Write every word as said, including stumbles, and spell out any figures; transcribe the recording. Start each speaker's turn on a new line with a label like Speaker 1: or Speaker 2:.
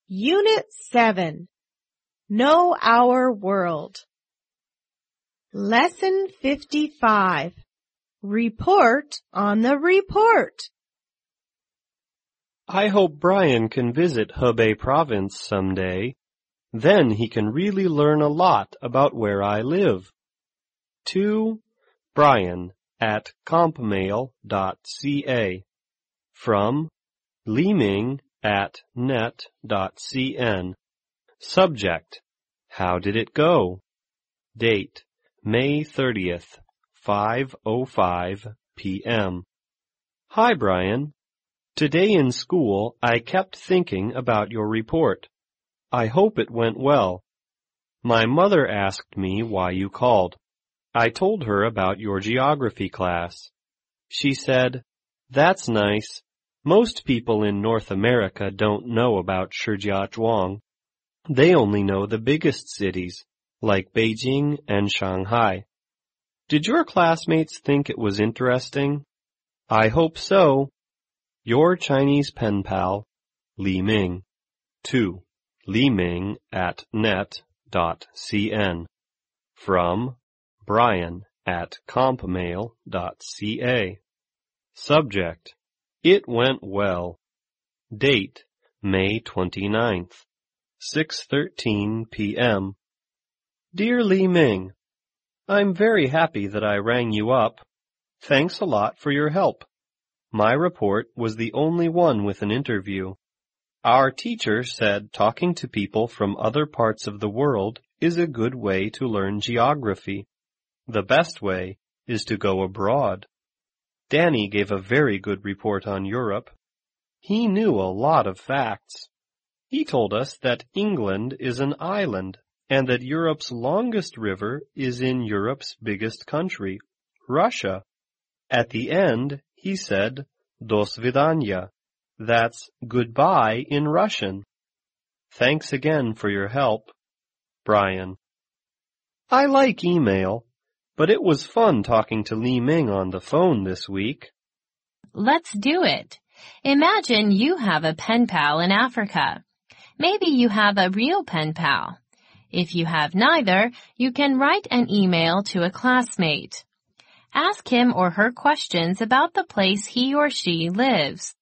Speaker 1: Unit seven. Know Our World. Lesson fifty-five. Report on the report.
Speaker 2: I hope Brian can visit Hebei Province someday. Then he can really learn a lot about where I live. To Brian at compmail dot c a. From Liming at net dot c n. Subject: How did it go? Date: May thirtieth, five oh five p m Hi, Brian. Today in school, I kept thinking about your report. I hope it went well. My mother asked me why you called. I told her about your geography class. She said, "That's nice. Most people in North America don't know about Shijiazhuang. They only know the biggest cities, like Beijing and Shanghai." Did your classmates think it was interesting? I hope so. Your Chinese pen pal, Li Ming. To Liming at net dot c n. From Brian at compmail dot c a. Subject: It went well. Date: May twenty-ninth, six thirteen p m Dear Li Ming, I'm very happy that I rang you up. Thanks a lot for your help. My report was the only one with an interview. Our teacher said talking to people from other parts of the world is a good way to learn geography. The best way is to go abroad. Danny gave a very good report on Europe. He knew a lot of facts. He told us that England is an island and that Europe's longest river is in Europe's biggest country, Russia. At the end, he said, "Do svidaniya." That's goodbye in Russian. Thanks again for your help. Brian. I like email, but it was fun talking to Li Ming on the phone this week.
Speaker 3: Let's do it. Imagine you have a pen pal in Africa. Maybe you have a real pen pal. If you have neither, you can write an email to a classmate. Ask him or her questions about the place he or she lives.